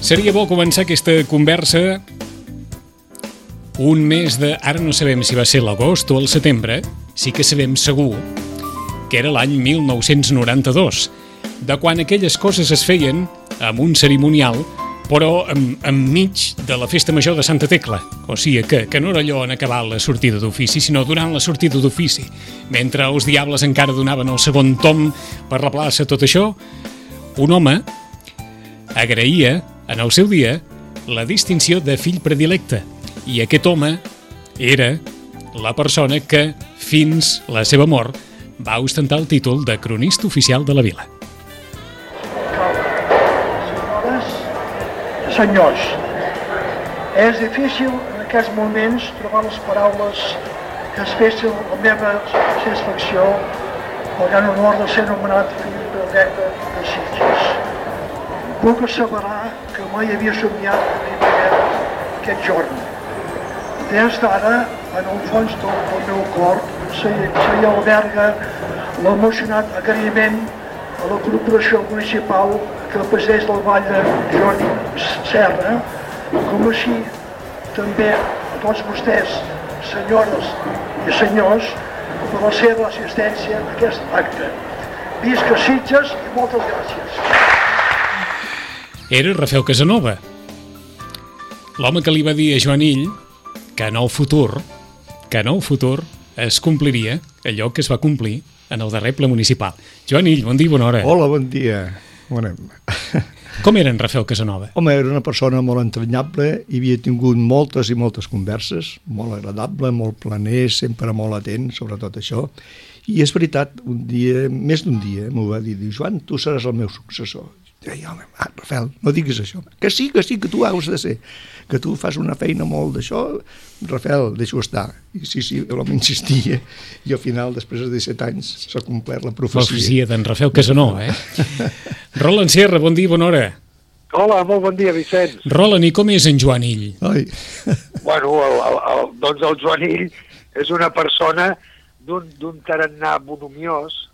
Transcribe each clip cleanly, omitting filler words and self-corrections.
Seria bo començar aquesta conversa un mes de... Ara no sabem si va ser l'agost o el setembre, sí que sabem segur que era l'any 1992, de quan aquelles coses es feien amb un cerimonial, però enmig de la festa major de Santa Tecla. O sigui, que no era allò en acabar la sortida d'ofici, sinó durant la sortida d'ofici. Mentre els diables encara donaven el segon tom per la plaça, tot això, un home agraïa, en el seu dia, la distinció de fill predilecte. I aquest home era la persona que, fins la seva mort, va ostentar el títol de cronista oficial de la vila. Senyors, és difícil en aquests moments trobar les paraules que expressen la meva satisfacció pel gran honor de ser nomenat fill predilecte de Sitges. Puc asseverar que mai havia somiat aquest jorn. Des d'ara, en el fons del meu cor, se hi alberga l'emocionat agraïment a la corporació municipal que presideix del Vall de Jordi Serra, com així també a tots vostès, senyores i senyors, per la seva assistència a aquest acte. Visca Sitges i moltes gràcies. Era Rafael Casanova, l'home que li va dir a Joan Ill que en el futur es compliria allò que es va complir en el darrer ple municipal. Joan Ill, bon dia i bona hora. Hola, bon dia. Com era en Rafael Casanova? Home, era una persona molt entranyable i havia tingut moltes i moltes converses, molt agradable, molt planer, sempre molt atent sobre tot això. I és veritat, un dia, més d'un dia, m'ho va dir, Joan, tu seràs el meu successor. I home, Rafael, no diguis això. Que sí, que tu has de ser. Que tu fas una feina molt d'això. Rafael, deixo estar. I sí, l'home insistia. I al final, després de 17 anys, s'ha complert la profecia. Profecia d'en Rafael Casanova, Roland Serra, bon dia i bona hora. Hola, molt bon dia, Vicenç. Roland, i com és en Joan Ill? Ai. Bueno, doncs el Joan Ill és una persona d'un tarannà volumiós,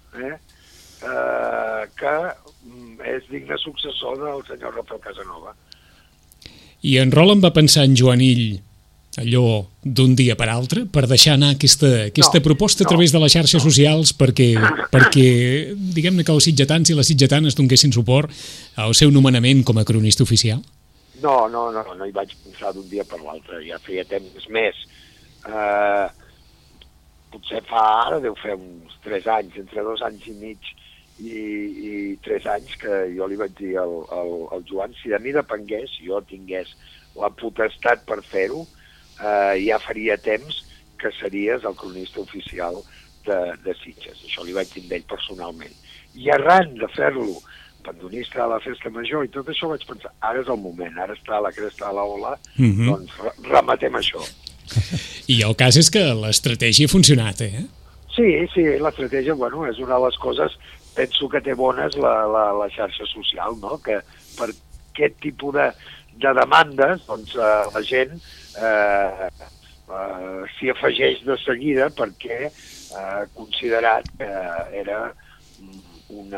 que és digne successor del senyor Rafael Casanova. I en Roland va pensar en Joan Ill allò d'un dia per altre, per deixar anar aquesta proposta a través de les xarxes socials perquè diguem-ne que els sitgetans i les sitgetanes donessin suport al seu nomenament com a cronista oficial? No hi vaig pensar d'un dia per l'altre, ja feia temps més. Potser ara deu fer uns 3 anys, entre 2 anys i mig i 3 anys que jo li vaig dir al Joan, si de mi depengués, jo tingués la potestat per fer-ho, ja faria temps que series el cronista oficial de Sitges. Això li vaig dir a ell personalment. I arran de fer-lo pandonista a la festa major i tot això vaig pensar, ara és el moment, ara està la cresta de l'ola, doncs rematem això. I el cas és que l'estratègia ha funcionat, Sí, l'estratègia, és una de les coses, penso que té bones la xarxa social, no? Que per aquest tipus de demandes, doncs la gent s'hi afegeix de seguida perquè ha considerat que era un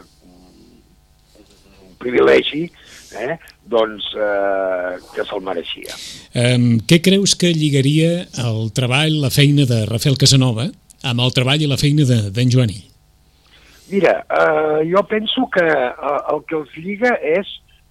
privilegi, doncs que se'l mereixia. Què creus que lligaria el treball, la feina de Rafael Casanova amb el treball i la feina d'en Joan Ill? Mira, jo penso que el que els lliga és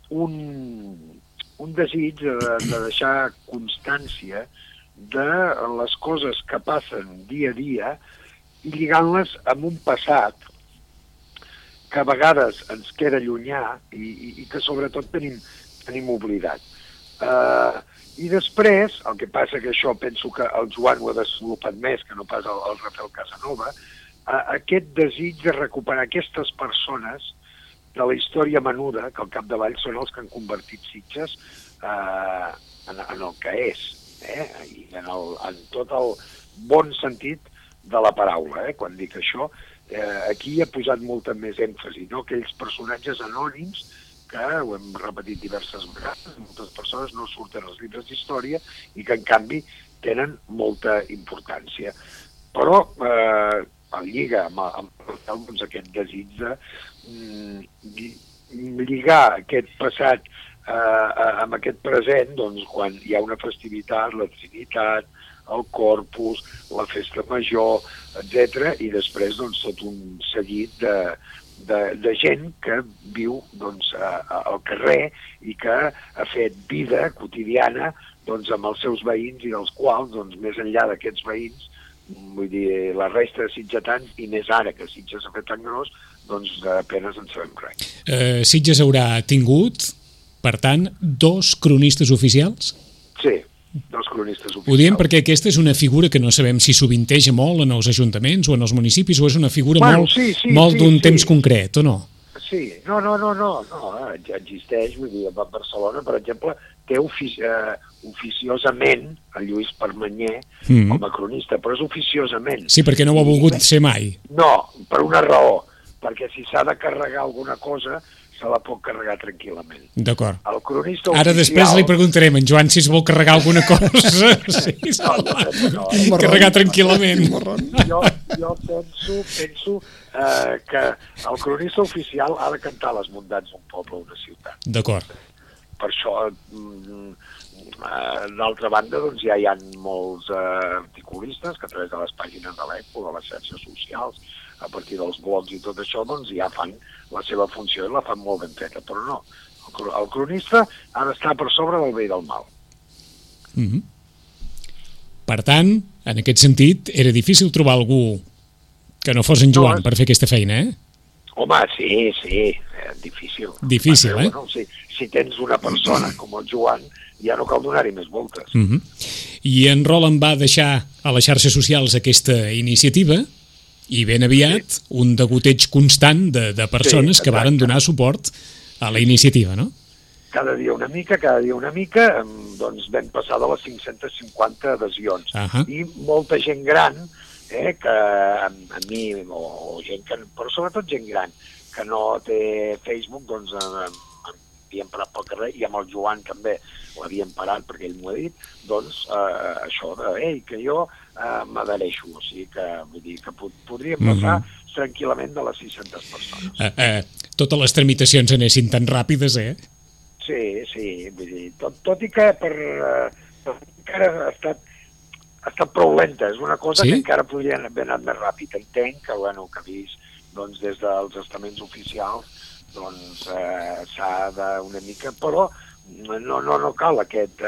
un desig de deixar constància de les coses que passen dia a dia i lligant-les amb un passat que a vegades ens queda llunyà i que sobretot tenim oblidat. I després, el que passa que això penso que el Joan ho ha desenvolupat més que no pas el Rafael Casanova, aquest desig de recuperar aquestes persones de la història menuda, que al capdavall són els que han convertit Sitges en el que és, i en tot el bon sentit de la paraula. Quan dic això, aquí he posat molta més èmfasi, no? Aquells personatges anònims que ho hem repetit diverses vegades, moltes persones no surten als llibres d'història i que en canvi tenen molta importància. Però el lliga amb aquest desig de lligar aquest passat amb aquest present, doncs, quan hi ha una festivitat, la Trinitat, el Corpus, la Festa Major, etc. I després doncs, tot un seguit de gent que viu doncs, al carrer i que ha fet vida quotidiana doncs, amb els seus veïns i dels quals, doncs, més enllà d'aquests veïns, vull dir, la resta de sitgetans, i més ara que Sitges ha fet tan gros, doncs apenas en sabem res. Sitges haurà tingut, per tant, 2 cronistes oficials? Sí, 2 cronistes oficials. Ho diem perquè aquesta és una figura que no sabem si s'ovinteja molt en els ajuntaments o en els municipis, o és una figura molt d'un temps concret, o no? Sí, no, ja existeix, vull dir, a Barcelona, per exemple, té oficiosament el Lluís Permanyer com a cronista, però és oficiosament. Sí, perquè no ho ha volgut ser mai. No, per una raó, perquè si s'ha de carregar alguna cosa, se la pot carregar tranquil·lament. D'acord. El cronista oficial... Ara després li preguntarem en Joan si es vol carregar alguna cosa. Sí, no. Carregar tranquil·lament. Jo penso que el cronista oficial ha de cantar les bondats d'un poble o una ciutat. D'acord. Per això, d'altra banda, doncs ja hi ha molts articulistes que a través de les pàgines de l'ECO, de les xarxes socials, a partir dels blogs i tot això, doncs ja fan la seva funció i la fan molt ben feta, però no. El cronista ha d'estar per sobre del bé i del mal. Per tant, en aquest sentit, era difícil trobar algú que no fos en Joan per fer aquesta feina, Home, sí, difícil. Difícil, Bueno, si tens una persona com el Joan, ja no cal donar-hi més voltes. I en Roland va deixar a les xarxes socials aquesta iniciativa i ben aviat un degoteig constant de persones que varen donar suport a la iniciativa, no? Cada dia una mica, doncs vam passar de les 550 adhesions. I molta gent gran, que a mi, o gent que, però sobretot gent gran, que no té Facebook, doncs m'havien parat pel carrer, i amb el Joan també l'havien parat perquè ell m'ho ha dit, doncs això que jo m'adhereixo, o sigui que, vull dir, que podríem passar tranquil·lament de les 600 persones. Totes les tramitacions anessin tan ràpides, Sí, vull dir, tot i que encara ha estat prou lenta, és una cosa que encara podria haver anat més ràpid. Entenc que, que ha vist, doncs, des dels estaments oficials, doncs, s'ha d'una mica, però no cal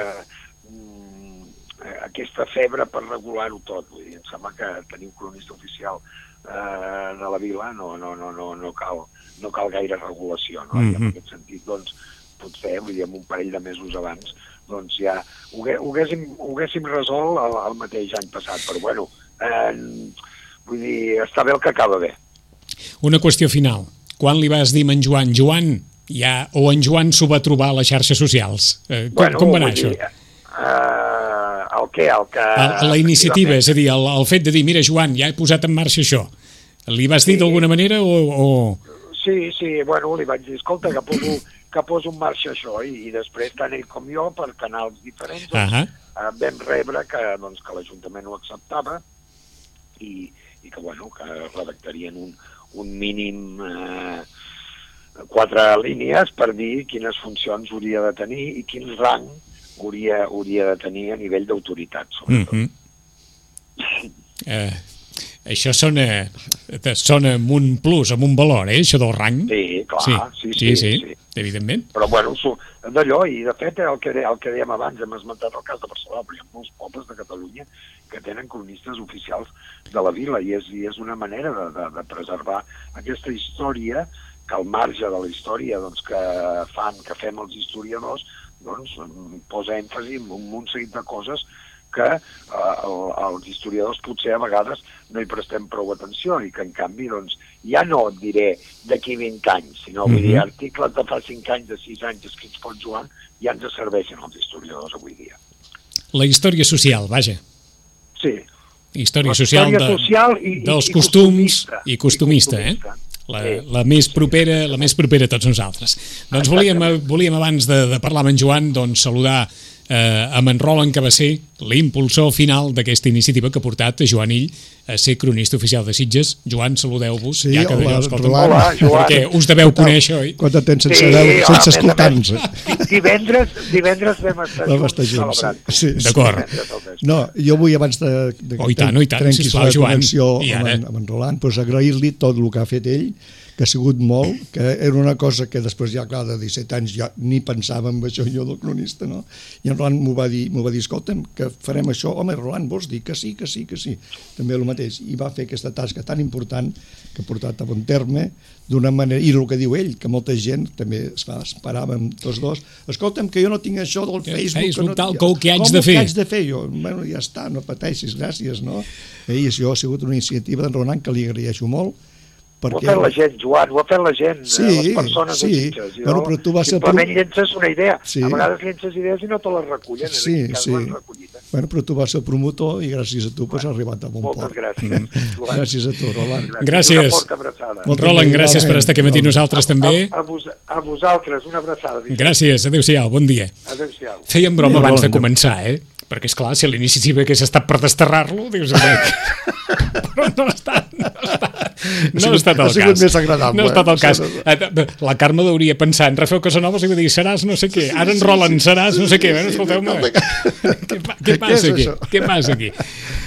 aquesta febre per regular-ho tot. Vull dir, em sembla que tenir un cronista oficial de la vila no cal gaire regulació, no? I en aquest sentit, doncs, potser, vull dir, en un parell de mesos abans, doncs ja ho haguéssim resolt el mateix any passat, però bueno, vull dir, està bé el que acaba bé. Una qüestió final. Quan li vas dir a en Joan, o en Joan s'ho va trobar a les xarxes socials? Com va anar això? El què? La iniciativa, és a dir, el fet de dir, mira, Joan, ja he posat en marxa això. Li vas dir d'alguna manera o...? Sí, li vaig dir, escolta, que poso en marxa això, i després tant ell com jo, per canals diferents, vam rebre que l'Ajuntament ho acceptava i que redactarien un mínim 4 línies per dir quines funcions hauria de tenir i quin rang hauria de tenir a nivell d'autoritat, sobretot. Això sona amb un plus, amb un valor, això del rang. Sí, clar, sí, evidentment. Però d'allò, i de fet el que dèiem abans, hem esmentat el cas de Barcelona, però hi ha molts pobles de Catalunya que tenen cronistes oficials de la vila, i és una manera de preservar aquesta història, que al marge de la història que fem els historiadors, doncs posa èmfasi en un seguit de coses que els historiadors potser a vegades no hi prestem prou atenció, i que en canvi, doncs, ja no et diré d'aquí 20 anys, sinó vull dir, articles de fa 5 anys, de 6 anys escrits pel Joan, ja ens serveixen els historiadors avui dia. La història social, vaja. Sí. Història social dels costums i costumista, la més propera a tots nosaltres. Doncs volíem abans de parlar amb en Joan, doncs saludar amb en Roland, que va ser l'impulsor final d'aquesta iniciativa que ha portat a Joan Ill a ser cronista oficial de Sitges. Joan, saludeu-vos. Sí, hola, Roland. Perquè us deveu conèixer, oi? Quant de temps sense escoltar-nos. divendres vam estar junts celebrant. Sí. D'acord. No, jo vull, abans de i tant, trenquis sisplau, la Joan. connexió I ara? amb en Roland, doncs agrair-li tot el que ha fet ell, que ha sigut molt, que era una cosa que després ja, clar, de 17 anys ja ni pensava en això, jo del cronista, no? I en Roland m'ho va dir, escolta'm, que farem això. Home, Roland, vols dir que sí? També el mateix. I va fer aquesta tasca tan important que ha portat a bon terme d'una manera, i el que diu ell, que molta gent també esperàvem tots dos, escolta'm, que jo no tinc això del Facebook tal, què haig de fer? Com haig de fer? Jo, bueno, ja està, no pateixis, gràcies, no? I això ha sigut una iniciativa d'en Roland que li agraeixo molt. Ho ha fet la gent, Joan, ho ha fet la gent, les persones de Sitges. Bueno, però tu vas simplement llences una idea. A vegades llences idees i no te les recullen. Sí. Bueno, però tu vas ser promotor i gràcies a tu has arribat a bon port. Moltes gràcies. Gràcies a tu, Roland. Gràcies. Una forta abraçada. Roland, gràcies per estar aquí amb nosaltres també. A vosaltres, una abraçada. Gràcies, adéu-siau, bon dia. Adéu-siau. Fèiem broma abans de començar, perquè esclar, si a l'inici s'hi ve que s'ha estat per desterrar-lo, dius, però no ha estat el cas. Ha sigut més agradable. No ha estat el cas. La Carme hauria pensat en Rafael Casanovas i va dir, seràs no sé què, ara en Roland seràs no sé què. Escolteu-me, què passa aquí? Què passa aquí?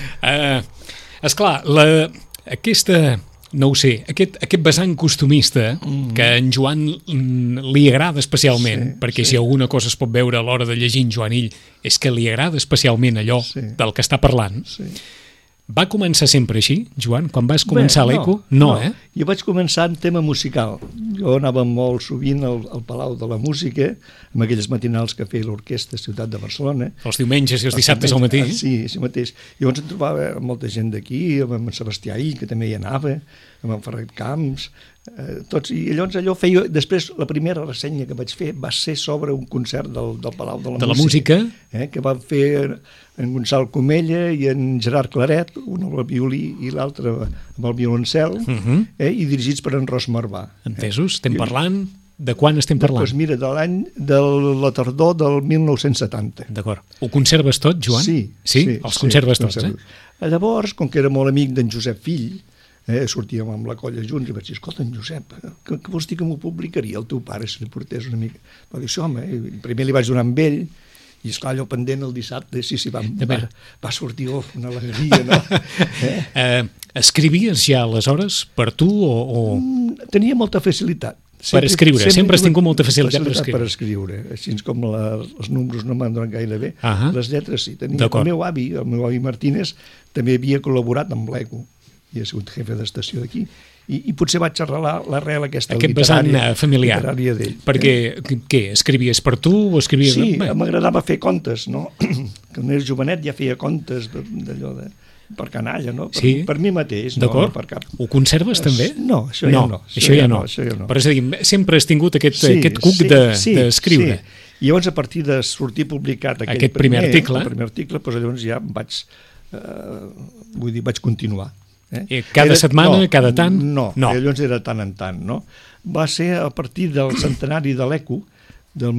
Esclar, aquesta... No ho sé, aquest vessant costumista que a en Joan li agrada especialment, perquè si alguna cosa es pot veure a l'hora de llegir en Joanill és que li agrada especialment allò del que està parlant. Va començar sempre així, Joan? Quan vas començar l'Eco? No. Jo vaig començar en tema musical. Jo anava molt sovint al Palau de la Música, amb aquelles matinals que feia l'Orquestra Ciutat de Barcelona. Els diumenges i els dissabtes al matí. Sí, mateix. Llavors em trobava molta gent d'aquí, amb en Sebastià Ill, que també hi anava, amb en Ferret Camps, tots, i llavors allò feia... Després, la primera ressenya que vaig fer va ser sobre un concert del Palau de la Música, que van fer en Gonçal Comella i en Gerard Claret, un amb el violí i l'altre amb el violoncel, i dirigits per en Ros Marvà. Entesos? Estem parlant... De quan estem parlant? Doncs mira, de la tardor del 1970. D'acord. Ho conserves tot, Joan? Sí. Els conserves tots, Llavors, com que era molt amic d'en Josep Fill, sortíem amb la colla junts i vaig dir, escolta, en Josep, què vols dir que m'ho publicaria el teu pare si li portés una mica? Va dir, home, primer li vaig donar amb ell, i esclar, allò pendent el dissabte, va sortir una alegria, no? Escrivies ja aleshores per tu o...? Tenia molta facilitat. Per escriure, sempre has tingut molta facilitat per escriure. Així com els números no m'han donat gaire bé, les lletres sí. El meu avi Martínez, també havia col·laborat amb l'Eco, i ha sigut jefe d'estació d'aquí, i potser vaig arrelar l'arrel aquesta literària d'ell. Perquè, què, escrivies per tu o escrivies... Sí, m'agradava fer contes, no? Quan era jovenet ja feia contes d'allò de... per canalla, no? Per mi mateix. D'acord. Ho conserves també? No, això ja no. Això ja no. Però és a dir, sempre has tingut aquest cuc d'escriure. I llavors, a partir de sortir publicat aquest primer article, doncs llavors ja vaig continuar. Cada setmana, cada tant? No, llavors era tant en tant, no? Va ser a partir del centenari de l'Eco, del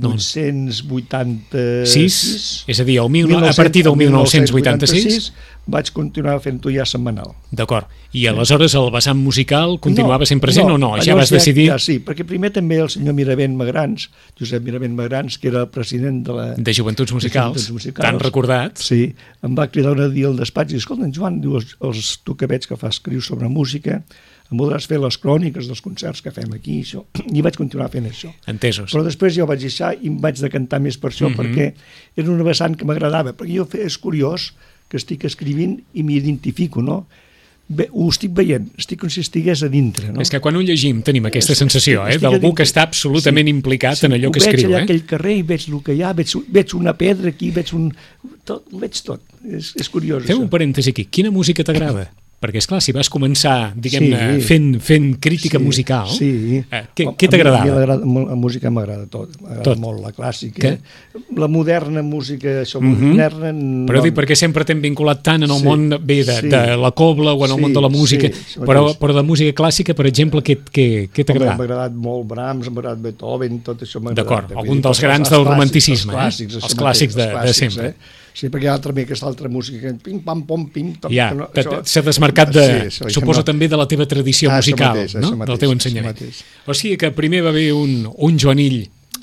1886. És a dir, a partir del 1986 vaig continuar fent-ho ja setmanal. D'acord. I aleshores el vessant musical continuava sent present o no? Ja vas decidir... Sí, perquè primer també el senyor Miravent Magrans, Josep Miravent Magrans, que era el president de Joventuts Musicals, tan recordat. Sí, em va cridar un dia al despatx i escolta, Joan, diu, els tu que veig que fa escriu sobre música, em voldràs fer les cròniques dels concerts que fem aquí, això. I vaig continuar fent això. Entesos. Però després jo vaig deixar i em vaig decantar més per això, perquè era una vessant que m'agradava. Perquè jo és curiós que estic escrivint i m'identifico, no? Bé, ho estic veient, estic com si estigués a dintre, no? És que quan ho llegim tenim aquesta sensació, d'algú que està absolutament implicat en allò que escriu. Veig allà aquell carrer i veig el que hi ha, veig una pedra aquí, ho veig tot. És curiós. Fem un parèntesi aquí. Quina música t'agrada? Perquè, esclar, si vas començar, diguem-ne, fent crítica musical, què t'agradava? A mi la música m'agrada tot. M'agrada molt la clàssica. La moderna música, això moderna... Però dic, perquè sempre t'hem vinculat tant en el món de la cobla o en el món de la música, però de música clàssica, per exemple, què t'agrada? M'ha agradat molt Brahms, m'ha agradat Beethoven, tot això m'ha agradat. D'acord, algun dels grans del romanticisme, els clàssics de sempre. Sí, perquè hi ha també aquesta altra música, pim, pam, pom, pim... Ja, s'ha desmarcat suposo també de la teva tradició musical, no? Del teu ensenyament. O sigui que primer va haver un Joanill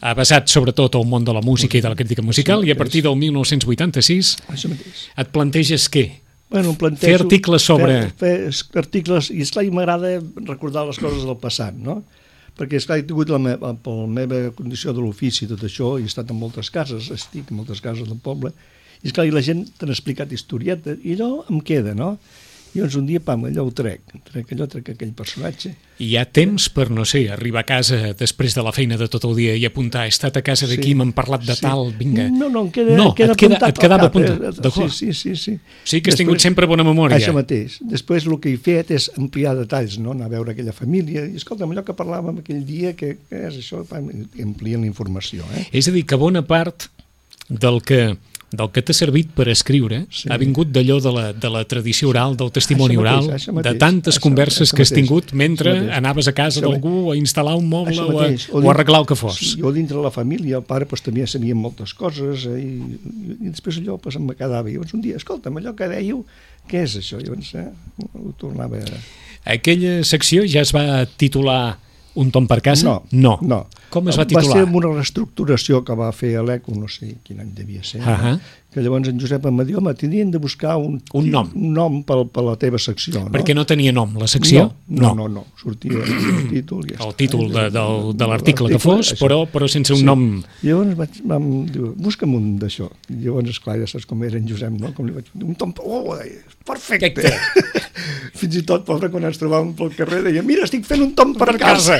basat sobretot al món de la música i de la crítica musical, i a partir del 1986 et planteges què? Bueno, fer articles sobre... Fer articles, i esclar, m'agrada recordar les coses del passat, no? Perquè, esclar, he tingut per la meva condició de l'ofici i tot això, i he estat en moltes cases, estic en moltes cases del poble, i esclar, i la gent t'ha explicat historietes, i allò em queda, no? I llavors un dia, pam, allò ho trec aquell personatge. I hi ha temps per, no sé, arribar a casa després de la feina de tot el dia i apuntar, he estat a casa d'aquí, m'han parlat de tal, vinga. No, em queda et quedava apuntat. Sí. O sigui que has tingut sempre bona memòria. Això mateix. Després el que he fet és ampliar detalls, no? Anar a veure aquella família, i escolta'm, allò que parlàvem aquell dia, que és això, amplien la informació. És a dir, que bona part del que t'ha servit per escriure ha vingut d'allò de la tradició oral, del testimoni oral, de tantes converses que has tingut mentre anaves a casa d'algú a instal·lar un moble o a arreglar el que fos. Jo dintre de la família, el pare també sabia moltes coses i després allò em quedava. I llavors un dia, escolta'm, allò que dèieu, què és això? Llavors ho tornava a... Aquella secció ja es va titular Un tom per casa? No. Com es va titular? Va ser una reestructuració que va fer l'ECO, no sé quin any devia ser, que llavors en Josep em va dir, home, tindrien de buscar un nom per la teva secció. Perquè no tenia nom, la secció? No. Sortia el títol. El títol de l'article que fos, però sense un nom. Llavors vam dir, busca'm un d'això. Llavors, esclar, ja saps com era en Josep, no? Com li vaig dir, un tom... Oh, perfecte! Fins i tot, pobre, quan ens trobàvem pel carrer, deia, mira, estic fent un tom per casa.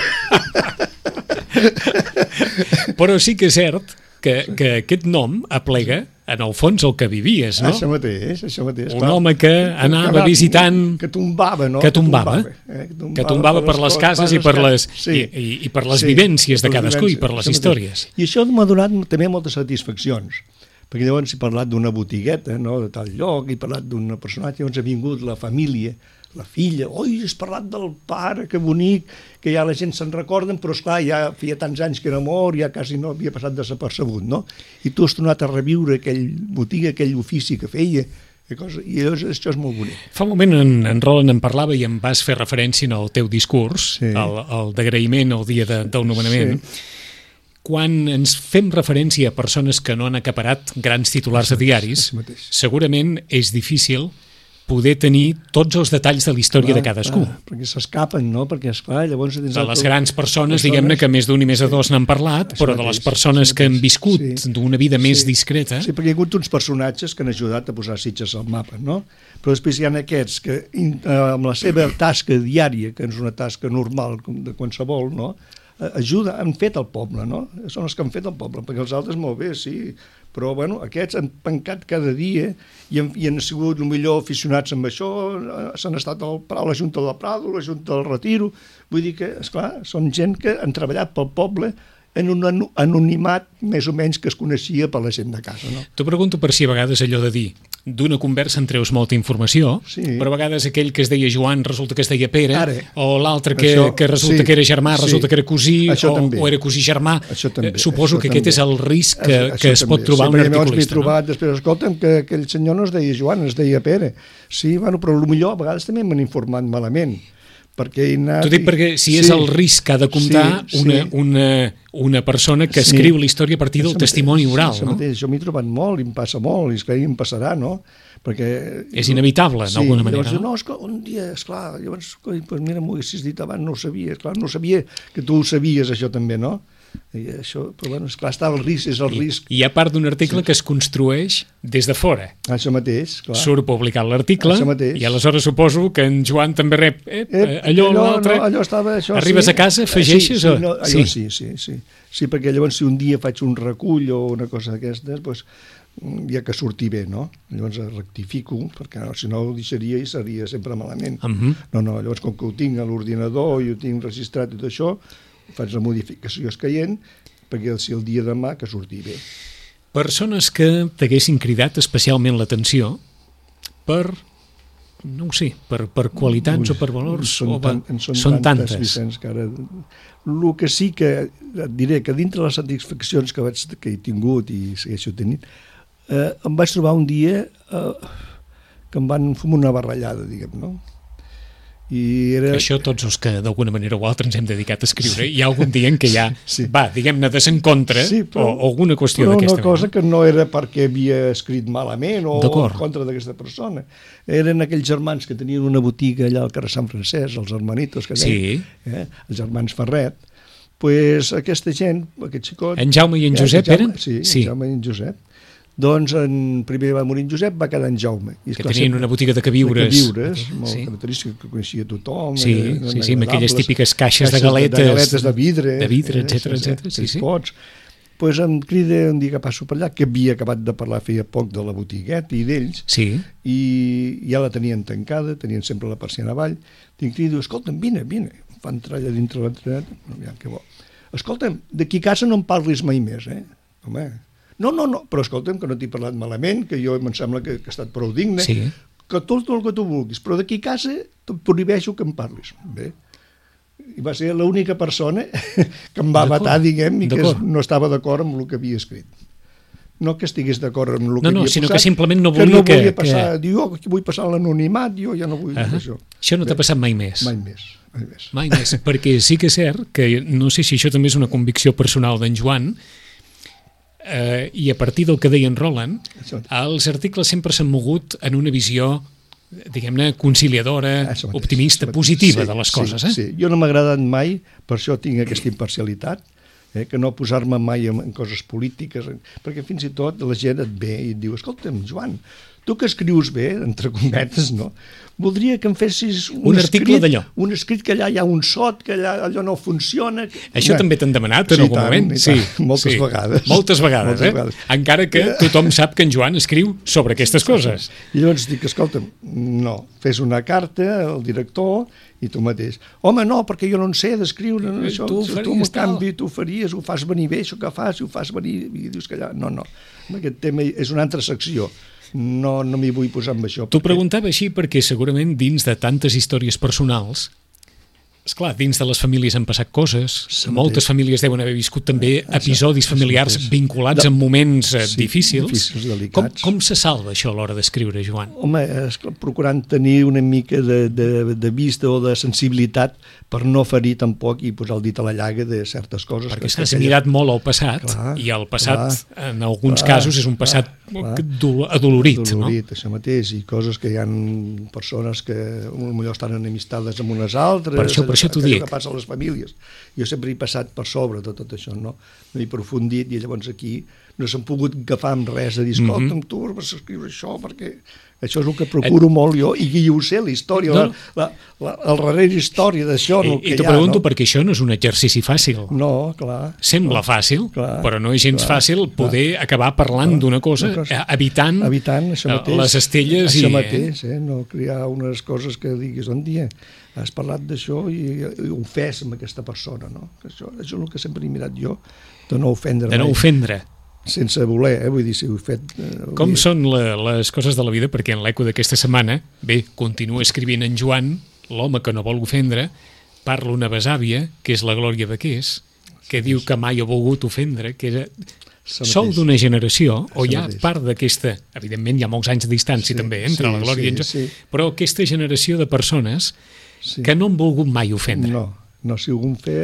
Però sí que és cert que aquest nom aplega, en el fons, el que vivies, no? Això mateix. Un home que anava visitant... Que tombava, no? Que tombava per les cases i per les vivències de cadascú i per les històries. I això m'ha donat també moltes satisfaccions, perquè llavors he parlat d'una botigueta, no?, de tal lloc, he parlat d'un personatge, llavors ha vingut la família, la filla, oi, has parlat del pare, que bonic, que ja la gent se'n recorden, però esclar, ja feia tants anys que era mort, ja quasi no havia passat desapercebut, no? I tu has tornat a reviure aquell botiga, aquell ofici que feia, i llavors això és molt bonic. Fa un moment en Roland en parlava i em vas fer referència en el teu discurs, el d'agraïment el dia del nomenament. Quan ens fem referència a persones que no han acaparat grans titulars de diaris, segurament és difícil poder tenir tots els detalls de la història de cadascú. Perquè s'escapen, no? Perquè, esclar, llavors... De les grans persones, diguem-ne, que més d'un i més de dos n'han parlat, però de les persones que han viscut d'una vida més discreta... Sí, perquè hi ha hagut uns personatges que han ajudat a posar Sitges al mapa, no? Però després hi ha aquests que, amb la seva tasca diària, que és una tasca normal de qualsevol, no?, han fet el poble, no? Són els que han fet el poble, perquè els altres molt bé, sí, però bueno, aquests han pencat cada dia i han sigut millor aficionats amb això, s'han estat a la Junta del Prado, a la Junta del Retiro, vull dir que, esclar, són gent que han treballat pel poble en un anonimat més o menys que es coneixia per la gent de casa, no? T'ho pregunto per si a vegades allò de dir d'una conversa en treus molta informació, però a vegades aquell que es deia Joan resulta que es deia Pere, o l'altre que resulta que era germà, resulta que era cosí, o era cosí germà. Suposo que aquest és el risc que es pot trobar un articulista. M'he trobat després, escolta'm, que aquell senyor no es deia Joan, es deia Pere. Sí, bueno, però potser a vegades també m'han informat malament. T'ho dic perquè si és el risc que ha de comptar una persona que escriu la història a partir del testimoni oral, no? Jo m'he trobat molt, i em passa molt, i esclar, i em passarà, no? És inevitable, d'alguna manera, no? Llavors, un dia, esclar, llavors, mira, m'ho haguessis dit abans, no ho sabia, esclar, no sabia que tu ho sabies, això també, no? I això, però bueno, esclar, està el risc, és el risc. Hi ha part d'un article que es construeix des de fora. Això mateix, clar. Surt publicat l'article i aleshores suposo que en Joan també rep allò o l'altre. Arribes a casa, afegeixes? Sí, perquè llavors si un dia faig un recull o una cosa d'aquestes, doncs hi ha que sortir bé, no? Llavors rectifico, perquè si no ho deixaria i seria sempre malament. No, llavors com que ho tinc a l'ordinador i ho tinc registrat i tot això, faig la modificació escaient perquè si el dia demà que surti bé. Persones que t'haguessin cridat especialment l'atenció per, no ho sé, per qualitats o per valors? Són tantes. Vicenç, que ara... El que sí que et diré que dintre les satisfaccions que he tingut i segueixo tenint, em vaig trobar un dia que em van fumar una barrellada, diguem, no? I era... Això tots els que d'alguna manera o altra ens hem dedicat a escriure, hi ha algun dia en què hi ha, Sí. va, diguem-ne, desencontre o alguna qüestió d'aquesta Però una cosa que no era perquè havia escrit malament o D'acord. en contra d'aquesta persona. Eren aquells germans que tenien una botiga allà al carrer Sant Francesc, els hermanitos que deien, els germans Ferret. Pues aquesta gent, aquest xicot... En Jaume i en Josep eren? Sí, en Jaume i en Josep. Doncs primer va morir en Josep, va quedar en Jaume. I, que tenien una botiga de queviures. De queviures, molt característica, que coneixia tothom. Sí, amb aquelles típiques caixes de galetes. De galetes de vidre. De vidre, etcètera. Sí. Pots. Pues em crida un dia que passo per allà, que havia acabat de parlar feia poc de la botigueta i d'ells, i ja la tenien tancada, tenien sempre la persiana avall, i em crida, escolta'm, vine, em fa entrar allà dintre l'entrenat, ja, que bo. Escolta'm, d'aquí a casa no em parlis mai més, home. No, però escolta'm, que no t'he parlat malament, que jo em sembla que he estat prou digne, que tot el que tu vulguis, però d'aquí a casa et prohibeixo que em parlis. Bé, i va ser l'única persona que em va matar, diguem, i que no estava d'acord amb el que havia escrit. No que estigués d'acord amb el que havia posat, sinó que simplement no volia que... no volia passar, diu, vull passar l'anonimat, jo ja no vull dir això. Això no t'ha passat mai més? Mai més. Perquè sí que és cert que, no sé si això també és una convicció personal d'en Joan, i a partir del que deia en Roland, els articles sempre s'han mogut en una visió, diguem-ne, conciliadora, optimista, positiva de les coses. Sí, jo no m'ha agradat mai, per això tinc aquesta imparcialitat, que no posar-me mai en coses polítiques, perquè fins i tot la gent et ve i et diu, escolta'm, Joan, tu que escrius bé, entre cometes, no? Voldria que em fessis un article d'allò. Un escrit que allà hi ha un sot, que allò no funciona. Això també t'han demanat en algun moment? Sí, moltes vegades. Moltes vegades. Encara que tothom sap que en Joan escriu sobre aquestes coses. I llavors dic, escolta'm, no, fes una carta al director i tu mateix. Home, no, perquè jo no en sé d'escriure això. Tu, en canvi, tu faries, ho fas venir bé, això que fas, ho fas venir, i dius que allà... No, aquest tema és una altra secció. No m'hi vull posar amb això. T'ho preguntava així perquè segurament dins de tantes històries personals, esclar, dins de les famílies han passat coses, moltes famílies deuen haver viscut també episodis familiars vinculats amb moments difícils. Com se salva això a l'hora d'escriure, Joan? Home, procurant tenir una mica de vista o de sensibilitat per no ferir tampoc i posar el dit a la llaga de certes coses. Perquè s'ha mirat molt al passat, i el passat, en alguns casos, és un passat adolorit. Adolorit, això mateix, i coses que hi ha persones que potser estan enemistades amb unes altres. Per això t'ho dic. Que passa a les famílies. Jo sempre he passat per sobre de tot això, no? M'he aprofundit i llavors aquí no s'han pogut agafar amb res a dir, escolta'm, tu vas escriure això, perquè això és el que procuro molt jo, i ho sé, la història, el darrere història d'això. I t'ho pregunto perquè això no és un exercici fàcil. No, clar. Sembla fàcil, però no és gens fàcil poder acabar parlant d'una cosa, evitant les estelles. Això mateix, no crear unes coses que diguis, on dia has parlat d'això i ho fes amb aquesta persona, no? Això és el que sempre he mirat jo, de no ofendre. De no ofendre. Sense voler, vull dir, si ho he fet... Com són les coses de la vida? Perquè en l'eco d'aquesta setmana, continua escrivint en Joan, l'home que no vol ofendre, parla una besàvia, que és la Glòria Baqués, que diu que mai ha volgut ofendre, que era... Sou d'una generació, o hi ha part d'aquesta... Evidentment hi ha molts anys de distància també entre la Glòria i en Joan, però aquesta generació de persones que no han volgut mai ofendre. No, si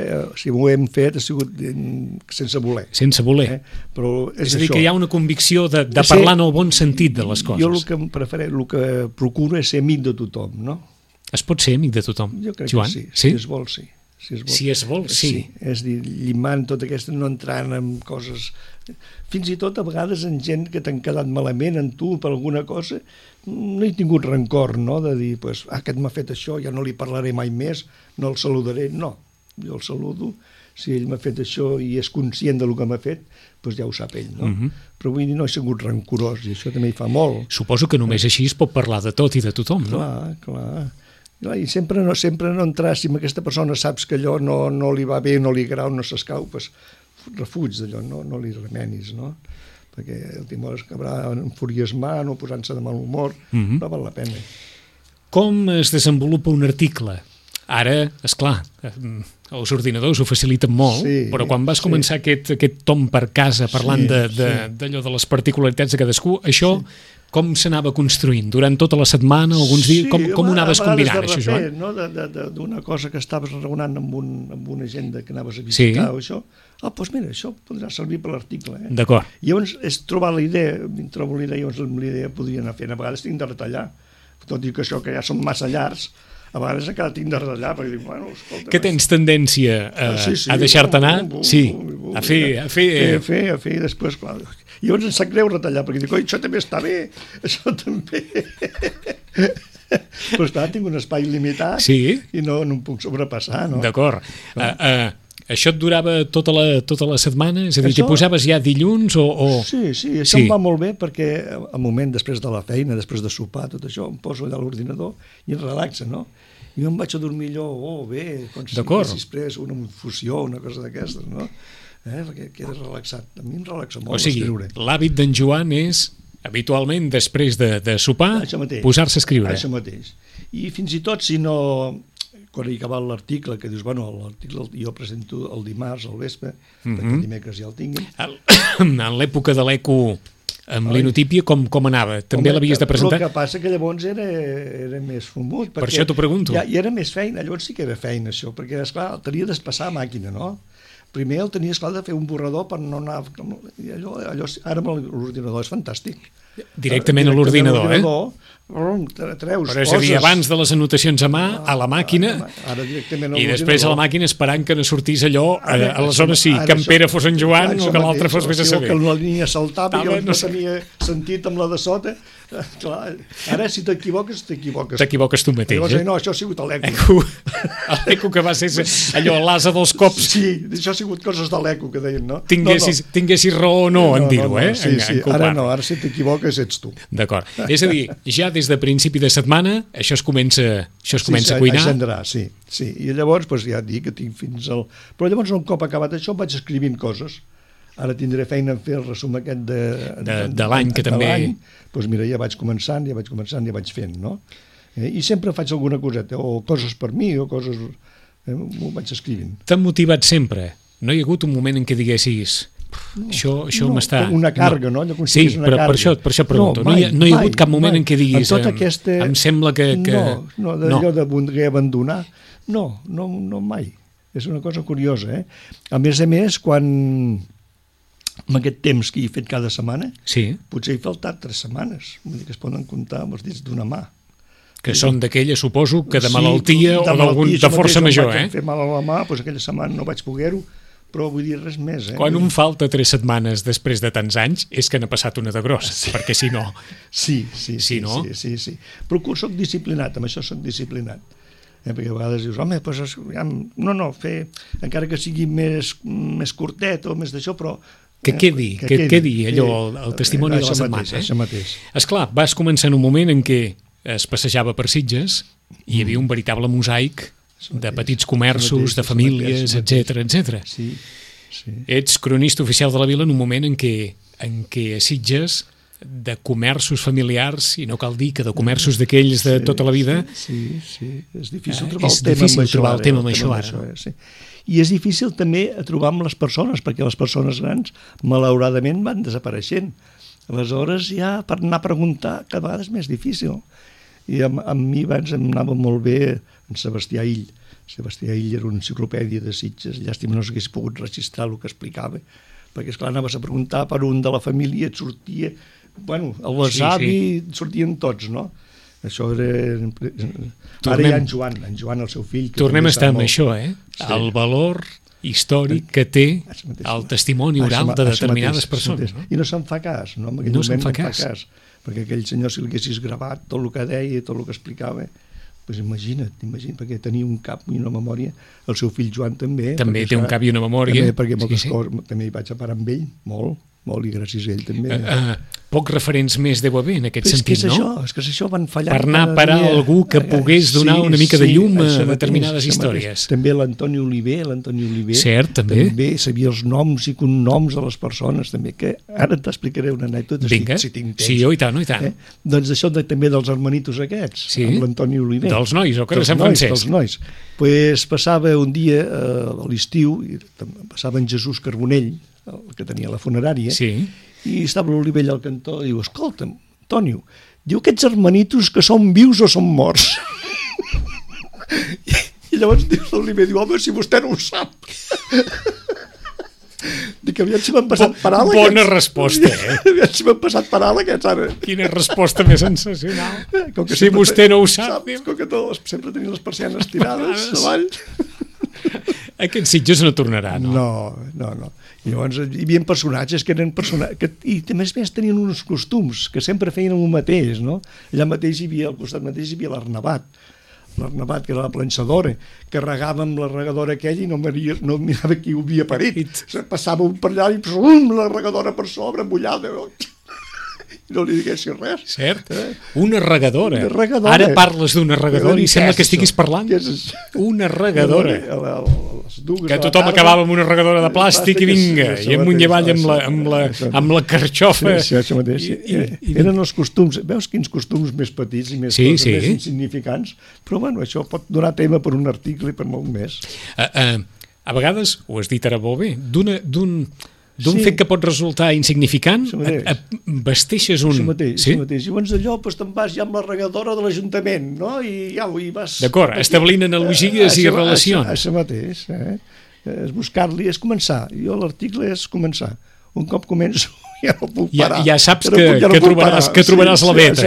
ho hem fet ha sigut sense voler. Sense voler. Però és a dir, que hi ha una convicció de parlar en el bon sentit de les coses. Jo el que procuro és ser amic de tothom, no? Es pot ser amic de tothom, Jo crec Joan? que sí, si es vol, sí. Si es vol, sí. És dir, llimant tot aquest, no entrant en coses... Fins i tot a vegades en gent que t'han quedat malament en tu per alguna cosa, no he tingut rancor, no?, de dir, pues, aquest m'ha fet això, ja no li parlaré mai més, no el saludaré. No, jo el saludo, si ell m'ha fet això i és conscient del que m'ha fet, doncs ja ho sap ell, no? Però vull dir, no he sigut rancorós, i això també hi fa molt. Suposo que només així es pot parlar de tot i de tothom, no? Clar. I sempre no entrar, si aquesta persona saps que allò no li va bé, no li agrada, no s'escau, doncs refuig d'allò, no li remenis, no? Perquè el timó es acabarà enfuriesmant o posant-se de mal humor, no val la pena. Com es desenvolupa un article? Ara, esclar, els ordinadors ho faciliten molt, però quan vas començar aquest tom per casa parlant d'allò de les particularitats de cadascú, això com s'anava construint? Durant tota la setmana, alguns dies? Com ho anaves combinant, això, Joan? No? D'una cosa que estaves raonant amb una agenda que anaves a visitar o això. Doncs mira, això podrà servir per l'article. D'acord. I llavors és trobar la idea, trobo la idea, llavors amb la idea podria anar fent. A vegades tinc de retallar, tot i que això que ja són massa llargs, a vegades encara tinc de retallar, perquè dic, bueno, escolta... Que tens tendència a deixar-te anar? Sí, a fer, després, clar... I llavors em sap greu retallar, perquè dic, oi, això també està bé, això també... Però esclar, tinc un espai limitat i no em puc sobrepassar, no? D'acord. Això et durava tota la setmana? És a dir, t'hi posaves ja dilluns o... Sí, això em va molt bé perquè al moment, després de la feina, després de sopar, tot això, em poso allà a l'ordinador i em relaxa, no? I em vaig a dormir allò, bé, com si haguessis pres una infusió, una cosa d'aquestes, no? Perquè quedes relaxat. A mi em relaxa molt escriure. O sigui, l'hàbit d'en Joan és, habitualment, després de sopar, posar-se a escriure. Això mateix. I fins i tot, si no... Quan he acabat l'article, que dius, bueno, l'article jo presento el dimarts al vespre, perquè el dimecres ja el tinguin. En l'època de l'eco amb l'inotípia, com anava? També l'havies de presentar? El que passa que llavors era més fumut. Per això t'ho pregunto. I era més feina, llavors sí que era feina, això, perquè, esclar, el tenia d'espassar a màquina, no? Primer el tenies, clar, de fer un borrador per no anar... Allò, ara amb l'ordinador és fantàstic. Directament a l'ordinador, treus, però és a dir, abans de les anotacions a mà, a la màquina, i després a la màquina esperant que no sortís allò, aleshores sí, que en Pere fos en Joan o que l'altre fos més a saber. Que la línia saltava i no tenia sentit amb la de sota. Clar, ara si t'equivoques, t'equivoques tu mateix. Llavors, no, això ha sigut l'eco. L'eco que va ser allò, l'asa dels cops. Sí, això ha sigut coses de l'eco que deien, no? Tinguessis raó o no en dir-ho, Sí, ara no, ara si t'equivoques ets tu. D'acord. És a dir, ja des de principi de setmana això es comença a cuinar. Sí. I llavors, ja et dic que tinc fins al... Però llavors, un cop acabat això, vaig escrivint coses. Ara tindré feina a fer el resum aquest de l'any que també... Doncs mira, ja vaig començant, ja vaig fent, no? I sempre faig alguna coseta, o coses per mi, o coses... M'ho vaig escrivint. T'ha motivat sempre? No hi ha hagut un moment en què diguessis... Això m'està... Una càrga, no? Sí, però per això pregunto. No hi ha hagut cap moment en què diguis... Em sembla que... No, d'allò de voler abandonar. No, mai. És una cosa curiosa, A més, quan... amb aquest temps que he fet cada setmana, potser he faltat 3 setmanes. Vull dir que es poden comptar amb els dits d'una mà. Que són d'aquelles, suposo, que de malaltia o de força major, Em fer mal a la mà, doncs aquella setmana no vaig poder-ho, però vull dir res més. Quan un falta 3 setmanes després de tants anys és que n'ha passat una de grossa, perquè si no... Sí. Però soc disciplinat, amb això soc disciplinat. Perquè a vegades dius, home, doncs fer, encara que sigui més curtet o més d'això, però... Que quedi allò, el testimoni de la setmana. Això mateix. Esclar, vas començar en un moment en què es passejava per Sitges i hi havia un veritable mosaic de petits comerços, de famílies, etc. Sí. Ets cronista oficial de la vila en un moment en què a Sitges de comerços familiars, i no cal dir que de comerços d'aquells de tota la vida... Sí, és difícil trobar el tema amb això ara. I és difícil també trobar amb les persones, perquè les persones grans, malauradament, van desapareixent. Aleshores, ja per anar a preguntar, cada vegada és més difícil. I amb mi abans em anava molt bé en Sebastià Ill. Sebastià Ill era una enciclopèdia de Sitges, llàstima no s'hagués pogut registrar el que explicava, perquè, esclar, anaves a preguntar per un de la família, et sortia... Bueno, l'avi sortien tots, no? Això era... Ara hi ha en Joan, el seu fill... Tornem a estar amb això, el valor històric que té el testimoni oral de determinades persones. I no se'n fa cas, no? En aquell moment no fa cas. Perquè aquell senyor, si l'haguessis gravat, tot el que deia, tot el que explicava, doncs imagina't, perquè tenia un cap i una memòria, el seu fill Joan també. També té un cap i una memòria. Perquè moltes coses, també hi vaig a parar amb ell, molt, i gràcies a ell també. Pocs referents més deu haver en aquest sentit, no? És que això van fallant. Per anar a parar algú que pogués donar una mica de llum a determinades històries. També l'Antoni Oliver. Cert, també. També sabia els noms i cognoms de les persones, també, que ara t'explicaré una anècdota, si tinc temps. Sí, i tant. Doncs això també dels hermanitos aquests, amb l'Antoni Oliver. Dels nois, o que era Sant Francesc. Dels nois. Pues passava un dia a l'estiu, passava en Jesús Carbonell, el que tenia la funerària, i estava l'Olivella al cantó i diu, escolta'm, Tònio, diu aquests hermanitos que són vius o són morts. I llavors diu l'Oliver, diu, home, si vostè no ho sap. Dic, aviam si m'han passat per alt. Bona resposta, Aviam si m'han passat per alt aquests ara. Quina resposta més sensacional. Si vostè no ho sap. Com que sempre tenien les persianes tirades avall. Aquests Sitges no tornarà, no? No. I llavors hi havia personatges que eren i a més tenien uns costums que sempre feien el mateix, no? Allà mateix al costat mateix hi havia l'Arnabat, que era la planxadora, que regava amb la regadora aquella i no mirava qui ho havia parit. Passava un per allà i la regadora per sobre, mullada. I no li diguessis res. Cert. Una regadora. Una regadora. Ara parles d'una regadora i sembla que estiguis parlant. Una regadora. Que tothom acabava amb una regadora de plàstic i vinga, i amunt i avall amb la carxofa. Sí, això mateix. Eren els costums. Veus quins costums més petits i més insignificants? Però bueno, això pot donar tema per un article i per molt més. A vegades, ho has dit ara molt bé, d'un fet que pot resultar insignificant, vesteixes un... Això mateix. I llavors d'allò te'n vas ja amb la regadora de l'Ajuntament, no? I vas... D'acord, establint analogies i relacions. Això mateix. És buscar-li, és començar. Jo l'article és començar. Un cop començo ja no puc parar. Ja saps que trobaràs la veta,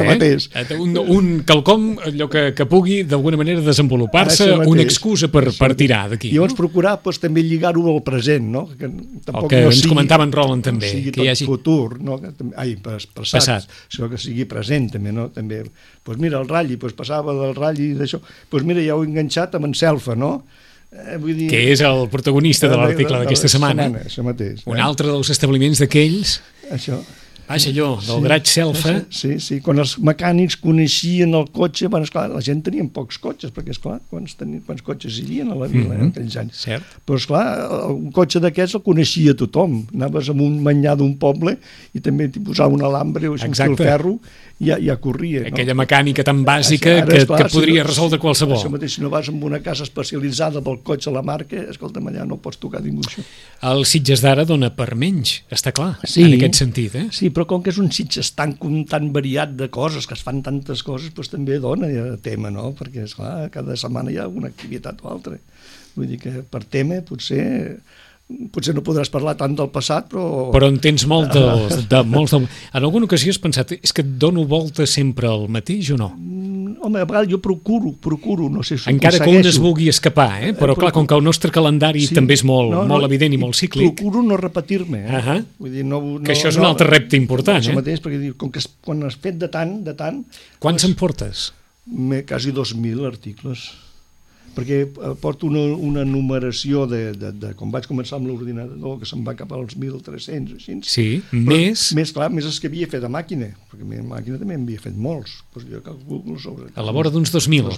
quelcom allò que pugui d'alguna manera desenvolupar-se, una excusa per tirar d'aquí. I llavors procurar també lligar-ho al present, no? El que ens comentava en Roland també. Que sigui tot futur, no? Ai, passat. Això que sigui present també, no? També, doncs mira, el ratlli, passava del ratlli d'això, doncs mira, ja ho he enganxat amb en Selfa, no? Vull dir, que és el protagonista de l'article d'aquesta setmana. Això mateix. Un altre dels establiments d'aquells. Això. Vaja, allò, del Graig Selfa. Sí, quan els mecànics coneixien el cotxe, bueno, esclar, la gent tenia pocs cotxes, perquè, esclar, quants cotxes hi havia a la vila en aquells anys. Cert. Però, esclar, un cotxe d'aquests el coneixia tothom. Anaves amb un manyà d'un poble i també t'hi posava un alambre o un fil ferro i ja corria. Aquella mecànica tan bàsica que podria resoldre qualsevol. Això mateix, si no vas amb una casa especialitzada pel cotxe a la marca, escolta'm, allà no pots tocar ningú això. El Sitges d'ara dona per menys, està clar, en aquest sentit. Sí, però com que és un Sitges tan variat de coses, que es fan tantes coses, doncs també dona tema, no? Perquè, esclar, cada setmana hi ha alguna activitat o altra. Vull dir que per tema potser no podràs parlar tant del passat, però en tens molts en alguna ocasió has pensat, és que et dono volta sempre al mateix o no? Home, a vegades jo procuro, no sé si encara que un es vulgui escapar, però clar, com que el nostre calendari també és molt evident i molt cíclic. Procuro no repetir-me. Vull dir, que això és un altre repte important. Això mateix, perquè com que quan has fet de tant... Quants en portes? Quasi 2.000 articles. Perquè porto una numeració de quan vaig començar amb l'ordinador, que se'n va cap als 1.300 així. Sí, més els que havia fet a màquina, perquè a màquina també en havia fet molts. Doncs jo calculo sobre... A la vora d'uns 2.000.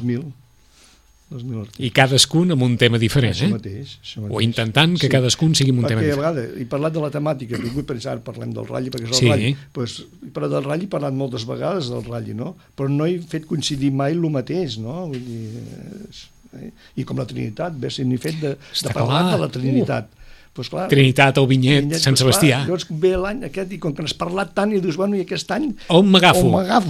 2.000 articles. I cadascun amb un tema diferent, Això mateix. O intentant que cadascun sigui amb un tema diferent. Perquè a vegades he parlat de la temàtica, vull pensar, parlem del ratlli, perquè és el ratlli. He parlat del ratlli, he parlat moltes vegades del ratlli, no? Però no he fet coincidir mai el mateix, no? Vull dir... I com la Trinitat, bé, si n'he fet de parlar de la Trinitat. Pues clar, Trinitat o Vinyet, Sant Sebastià. Llavors ve l'any aquest i com que n'has parlat tant i dius, bueno, i aquest any... On m'agafo?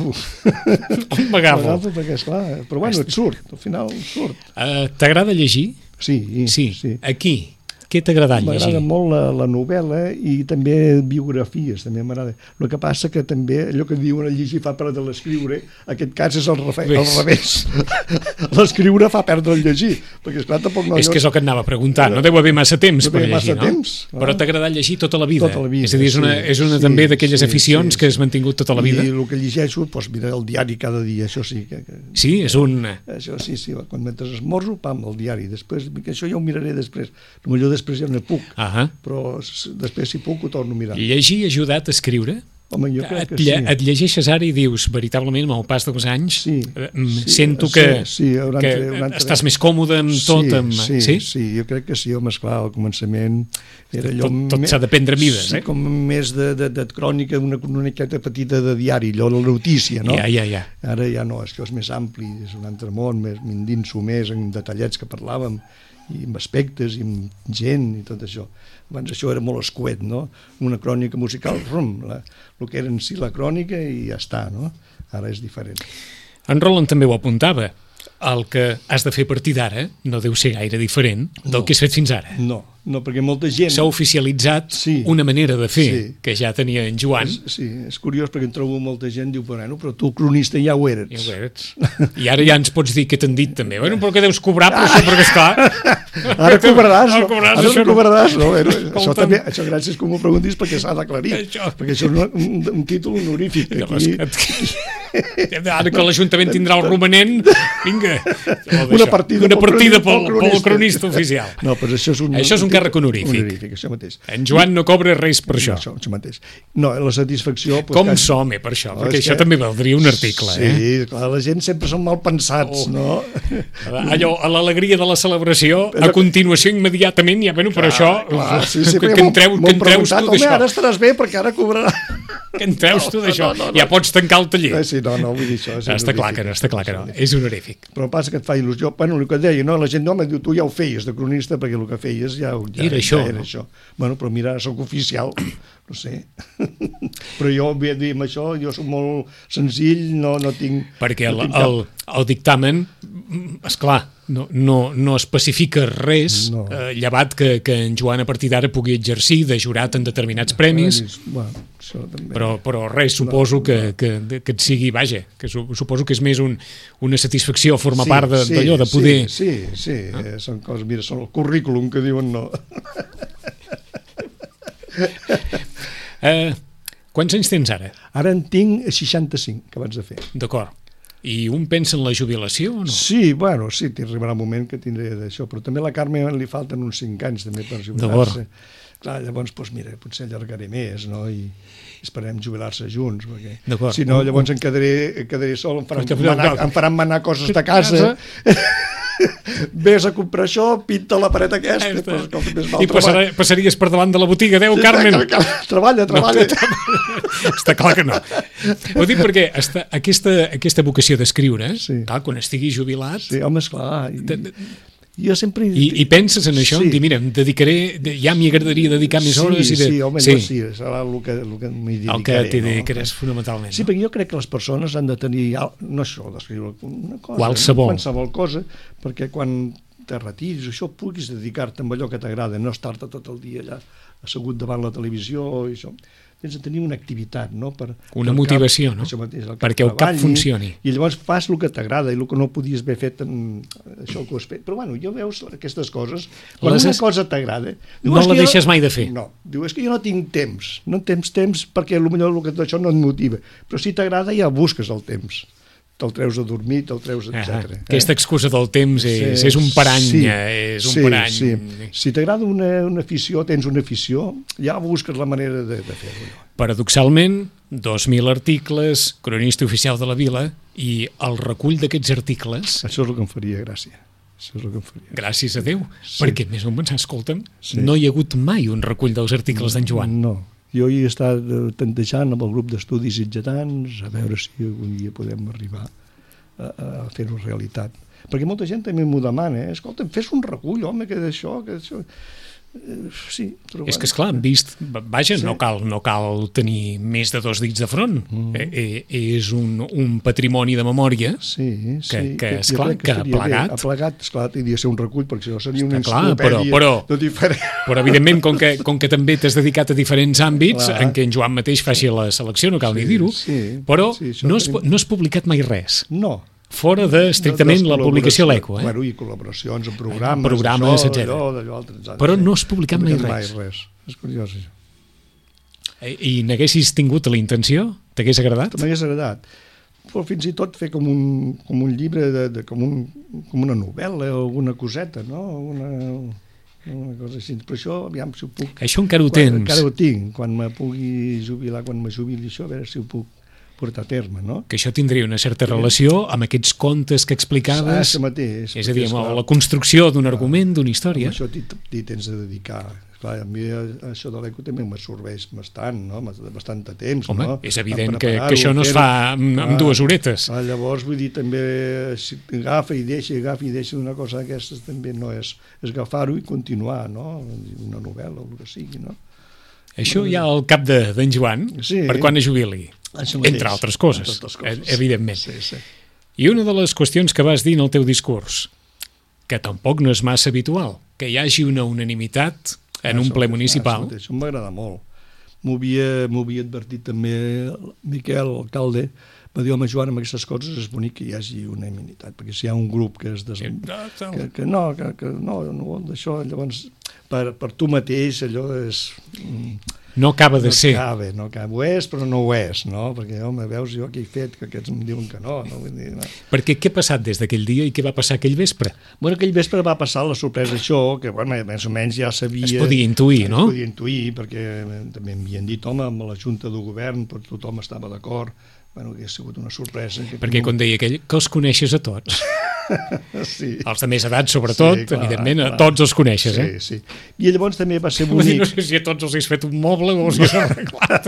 On m'agafo, perquè esclar, però bueno, et surt, al final et surt. T'agrada llegir? Sí. Aquí? Què t'ha agradat llegir? M'agrada molt la novel·la i també biografies, també m'agrada. El que passa que també, allò que diuen el llegir fa perdre l'escriure, aquest cas és al revés. L'escriure fa perdre el llegir, perquè esclar tampoc no... És que és el que et anava a preguntar, no deu haver massa temps per llegir, no? Però t'ha agradat llegir tota la vida. És a dir, és una també d'aquelles aficions que has mantingut tota la vida. I el que llegeixo, doncs mira, el diari cada dia, això sí. Sí, és un... Això sí, quan mentre esmorzo, pam, el diari. Després, això ja ho miraré després. Potser després ja no puc, però després si puc ho torno a mirar. Llegir ha ajudat a escriure? Home, jo crec que sí. Et llegeixes ara i dius, veritablement, amb el pas dels anys, sento que estàs més còmode amb tot. Sí, jo crec que sí, home, esclar, al començament era allò... Tot s'ha de prendre mides, com més de crònica, una croniqueta petita de diari, allò de la notícia, no? Ja. Ara ja no, això és més ampli, és un altre món, m'endinso més en detallets que parlàvem, i amb aspectes, i amb gent, i tot això. Abans això era molt escuet, no? Una crònica musical, el que era en si la crònica i ja està, no? Ara és diferent. En Roland també ho apuntava. El que has de fer a partir d'ara no deu ser gaire diferent del que has fet fins ara. No, perquè molta gent... S'ha oficialitzat una manera de fer que ja tenia en Joan. Sí, és curiós perquè en trobo molta gent diu, bueno, però tu cronista ja ho eres. Ja ho eres. I ara ja ens pots dir què t'han dit també. Bueno, però què deus cobrar per això? Perquè esclar... Ara cobraràs, no? Ara no cobraràs, no? Això també, això gràcies que m'ho preguntis perquè s'ha d'aclarir. Perquè això és un títol honorífic. Ara que l'Ajuntament tindrà el romanent, vinga, una partida pel cronista oficial. No, però això és un càrrec honorífic. Això mateix. En Joan no cobra res per això. Això mateix. No, la satisfacció... Com som, per això? Perquè això també valdria un article. Sí, clar, la gent sempre són mal pensats, no? Allò, a l'alegria de la celebració, a continuació, immediatament, ja, bueno, per això, que en treus tu d'això? Home, ara estaràs bé perquè ara cobrarà... Que en treus tu d'això? Ja pots tancar el taller. Sí, no, vull dir això. Està clar que no, és honorífic. Però passa que et fa il·lusió. Bueno, el que et deia, no? La gent, home, diu, tu ja ho feies de cronista, perquè el que feies ja era això. Bueno, però mira, soc oficial, no sé. Però jo, bé, dir, amb això, jo soc molt senzill, no tinc... Perquè el dictamen, esclar, no especifica res, llevat que en Joan a partir d'ara pugui exercir de jurat en determinats premis, però res, suposo que et sigui, vaja, que suposo que és més una satisfacció formar part d'allò, de poder... Sí, són coses, mira, són el currículum que diuen no. Quants anys tens ara? Ara en tinc 65, que abans de fer. D'acord. I un pensa en la jubilació o no? Sí, bueno, sí, arribarà un moment que tindré d'això, però també a la Carme li falten uns 5 anys també per jubilar-se. Clar, llavors, doncs mira, potser allargaré més, no? I esperem jubilar-se junts, perquè si no, llavors em quedaré sol, em faran manar coses de casa. Vés a comprar això, pinta la paret aquesta. I passaries per davant de la botiga, adeu, Carmen. Treballa. Està clar que no. Ho dic perquè aquesta vocació d'escriure, quan estigui jubilat... Sí, home, esclar. Jo sempre... I penses en això? Dir, mira, em dedicaré... Ja m'hi agradaria dedicar més hores... Sí, home, serà el que m'hi dedicaré. El que t'hi dedicaràs fonamentalment. Sí, perquè jo crec que les persones han de tenir... No això, d'escriure una cosa... Qualsevol cosa, perquè quan te retiris, això, puguis dedicar-te amb allò que t'agrada, no estar-te tot el dia allà assegut davant la televisió i això... Tens de tenir una activitat, no? Una motivació, no? Perquè el cap funcioni. I llavors fas el que t'agrada i el que no podies haver fet això que ho has fet. Però bueno, jo veus aquestes coses, quan una cosa t'agrada... No la deixes mai de fer. No, diu, és que jo no tinc temps. No tens temps perquè potser això no et motiva. Però si t'agrada ja busques el temps. Te'l treus a dormir, te'l treus, etc. Aquesta excusa del temps és un parany. És un parany. Sí. Si t'agrada una afició, tens una afició, ja busques la manera de fer-ho. Paradoxalment, 2.000 articles, cronista oficial de la Vila, i el recull d'aquests articles... Això és el que em faria gràcia. Gràcies a Déu, perquè més o menys, escolta'm, no hi ha hagut mai un recull dels articles d'en Joan. No. Jo hi he estat tantejant amb el grup d'estudis sitgetans a veure si algun dia podem arribar a fer-ho realitat. Perquè molta gent també m'ho demana, escolta, fes un recull, home, que d'això... Sí, però és que, esclar, hem vist... Vaja, no cal tenir més de 2 dits de front. És un patrimoni de memòria que esclar, que ha plegat. Ha plegat, esclar, tindria de ser un recull, perquè això seria una enciclopèdia de diferent... Però, evidentment, com que també t'has dedicat a diferents àmbits, en què en Joan mateix faci la selecció, no cal ni dir-ho, però no has publicat mai res. No. Fora estrictament la publicació a l'Eco. Bueno, i col·laboracions en programes, etc. Però no has publicat mai res. És curiós, això. I n'haguessis tingut la intenció? T'hagués agradat? M'hagués agradat. Però fins i tot fer com un llibre, com una novel·la o alguna coseta, no? Una cosa així. Però això, aviam si ho puc... Això encara ho tens? Encara ho tinc. Quan me pugui jubilar, quan me jubili això, a veure si ho puc portar a terme, no? Que això tindria una certa relació amb aquests contes que explicaves. Això mateix. És a dir, amb la construcció d'un argument, d'una història. Amb això t'hi tens de dedicar. Clar, a mi això de l'eco també m'absorbeix bastant, no? Bastant de temps. Home, no? és evident que això no es fa amb 2 horetes. Llavors, vull dir, també si agafa i deixa d'una cosa d'aquestes també no és agafar-ho i continuar, no? Una novel·la o el que sigui, no? Això ja al cap d'en Joan, per quan es jubili, entre altres coses, evidentment. Sí. I una de les qüestions que vas dir en el teu discurs, que tampoc no és massa habitual, que hi hagi una unanimitat en un ple municipal. Això m'agrada molt. M'ho havia advertit també Miquel, alcalde, va dir, home, Joan, amb aquestes coses és bonic que hi hagi unanimitat, perquè si hi ha un grup que és que no vol d'això, llavors per tu mateix allò és... No acaba de ser. No acaba. Ho és, però no ho és, no? Perquè, home, veus jo què he fet, que aquests em diuen que no. Vull dir, no. Perquè què ha passat des d'aquell dia i què va passar aquell vespre? Bueno, aquell vespre va passar la sorpresa això, que, bueno, més o menys ja sabia... Es podia intuir, no? Es podia intuir, perquè també m'havien dit, home, amb la Junta de Govern, però tothom estava d'acord. Bueno, que ha sigut una sorpresa. Perquè, com deia aquell, que els coneixes a tots. Sí. Els de més edat, sobretot, sí, clar, evidentment, clar. A tots els coneixes, sí. I llavors també va ser bonic... No sé si a tots els has fet un moble o els has arreglat.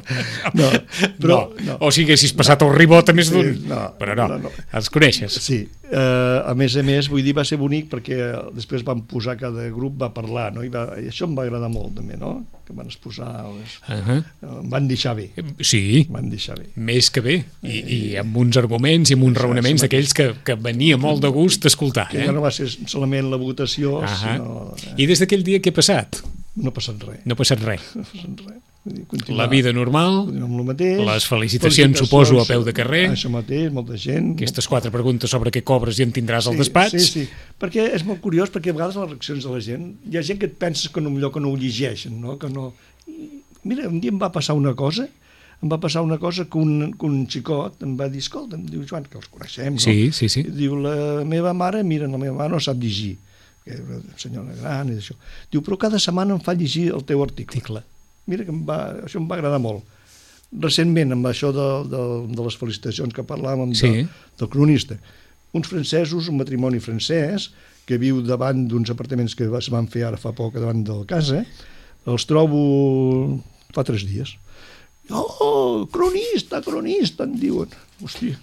No. O si haguessis passat el ribot a més d'un. Però no, els coneixes. Sí. A més, vull dir, va ser bonic perquè després van posar, cada grup va parlar, no? I això em va agradar molt, també, no? Que van exposar... Em van deixar bé. Sí, van deixar bé. Més que bé. I amb uns arguments i amb uns raonaments d'aquells que venia molt de gust escoltar. Que ja no va ser solament la votació, sinó... I des d'aquell dia què ha passat? No ha passat res. No ha passat res. Continuar, la vida normal, amb el mateix, les felicitacions suposo a peu de carrer, això mateix, molta gent, aquestes 4 preguntes sobre què cobres i en tindràs al despatx. Sí, perquè és molt curiós, perquè a vegades les reaccions de la gent, hi ha gent que et penses que no ho llegeixen, no? Que no... Mira, un dia em va passar una cosa que un xicot em va dir, escolta, em diu, Joan, que els coneixem, no? Sí. Diu, la meva mare no sap llegir, que era una senyora gran i d'això. Diu, però cada setmana em fa llegir el teu article. Mira, que això em va agradar molt. Recentment, amb això de les felicitacions que parlàvem del cronista, uns francesos, un matrimoni francès, que viu davant d'uns apartaments que es van fer ara fa poc davant de la casa, els trobo fa 3 dies. Oh, cronista, em diuen. Hòstia.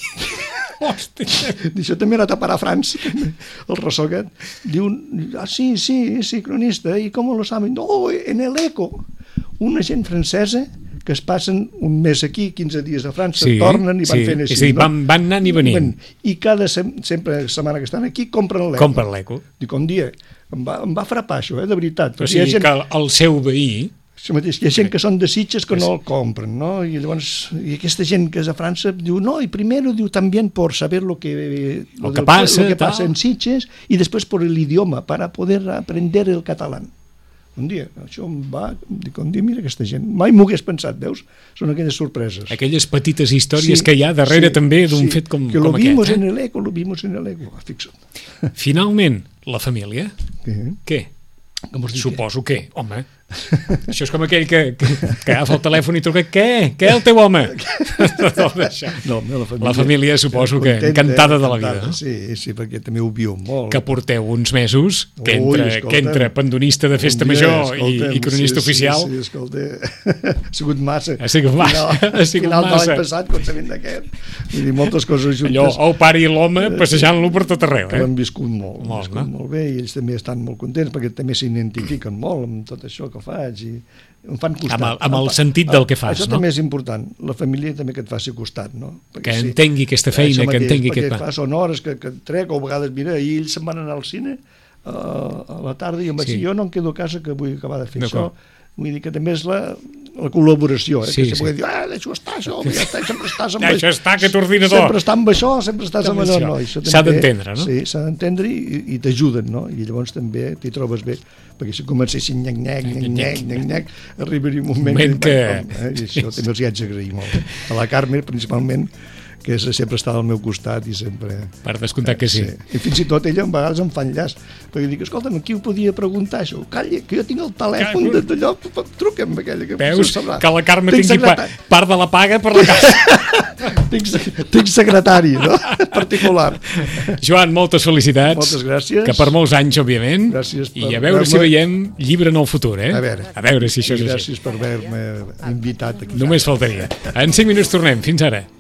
Això també ha anat a parar a França, el ressò aquest. Diuen, sí, cronista, i com lo saben? Oh, en el Eco. Una gent francesa que es passen un mes aquí, 15 dies a França, tornen i van fent així. És a dir, van anant i venint. I sempre setmana que estan aquí compren l'Eco. Compren l'Eco. Dic, un dia, em va frapar això, de veritat. O sigui que el seu veí... Això mateix, hi ha gent que són de Sitges que no el compren, no? I llavors, aquesta gent que és a França diu, no, y primero diu también por saber lo que pasa en Sitges y después por el idioma, para poder aprender el catalán. Un dia, això em va... Dic, un dia, mira aquesta gent, mai m'ho hagués pensat, veus? Són aquelles sorpreses. Aquelles petites històries que hi ha darrere també d'un fet com aquest. Que lo vimos en el Eco, fixa't. Finalment, la família, què? Suposo que, home, això és com aquell que agafa el telèfon i truca, què el teu home? No, la família suposo que encantada de la vida. Sí, perquè també ho viu molt. Que porteu uns mesos, que entra pandonista de festa major i cronista oficial. Sí, escolta, ha sigut massa. Ha sigut massa. Final de l'any passat, començament d'aquest. Vull dir, moltes coses juntes. Allò, el pare i l'home passejant-lo per tot arreu. L'han viscut molt bé i ells també estan molt contents perquè també s'identifiquen molt amb tot això que faig i em fan costat. Amb el sentit del que fas, això també és important, la família també que et faci costat, no? Que entengui aquesta feina, que entengui aquest va. Són hores que trec, o a vegades, mira, i ells se'n van anar al cine a la tarda i em vaig dir, jo no em quedo a casa que vull acabar de fer això. Vull dir que també és la col·laboració, que se pugui dir, deixo estar això, sempre estàs amb això. Deixo estar aquest ordinador. Sempre està amb això, sempre estàs amb allò. S'ha d'entendre, no? Sí, s'ha d'entendre i t'ajuden, no? I llavors també t'hi trobes bé, perquè si comencessin nyec, arribaria un moment que... I això també els hi haig d'agrair molt. A la Carme, principalment, que sempre està al meu costat i sempre... Per descomptat que sí. I fins i tot ella a vegades em fa enllaç, perquè dic, escolta'm, qui ho podia preguntar això? Calla, que jo tinc el telèfon d'allò, truca'm aquella que veus que la Carme tingui part de la paga per la casa. Tinc secretari, no? Particular. Joan, moltes felicitats. Moltes gràcies. Que per molts anys, òbviament. Gràcies per... I a veure si veiem llibre en el futur, eh? A veure si això és així. Gràcies per haver-me invitat aquí. Només faltaria. En 5 minuts tornem. Fins ara.